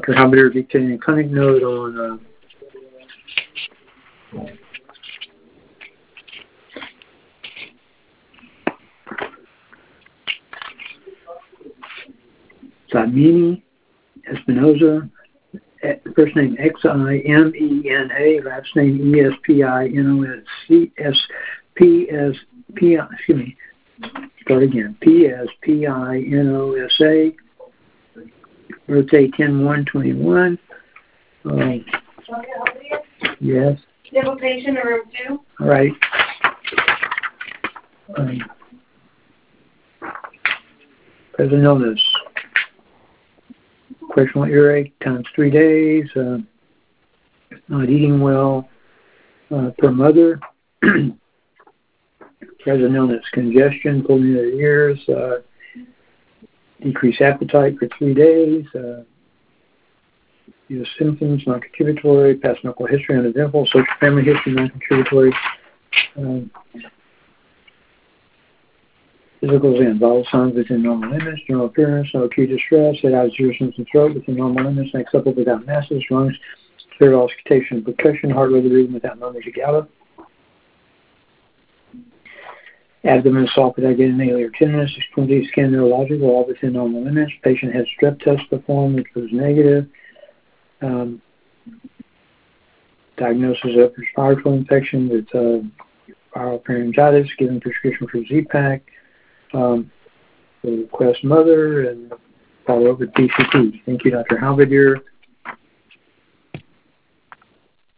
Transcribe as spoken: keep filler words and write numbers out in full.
Doctor Halberdier dictating a clinic note on uh, Ximena Espinoza, first name X I M E N A, last name E S P I N O S C S P S P I, excuse me, start again, P S P I N O S A, birthday ten one twenty-one. Um, yes. Civil patient in room two. All right. Um, present illness. Questionable earache times three days. Uh, not eating well. Uh, per mother. Present illness. Congestion, pulling of the ears. Uh, decreased appetite for three days. Uh, Use symptoms, non-contributory, past medical history uneventful, social family history, non-contributory, um, physical and vital signs within normal limits, general appearance, no acute distress, head out zero symptoms throat within normal limits, next up without masses, lungs, clear auscultation and percussion, heart rate reading without murmurs or gallop, abdomen soft without getting any or tenderness, extremity scan neurological, all within normal limits, patient had strep test performed, which was negative. Um, diagnosis of respiratory infection with uh, viral pharyngitis, given prescription for Z-Pak, um, the request mother, and follow up with P C P. Thank you, Doctor Halberdier.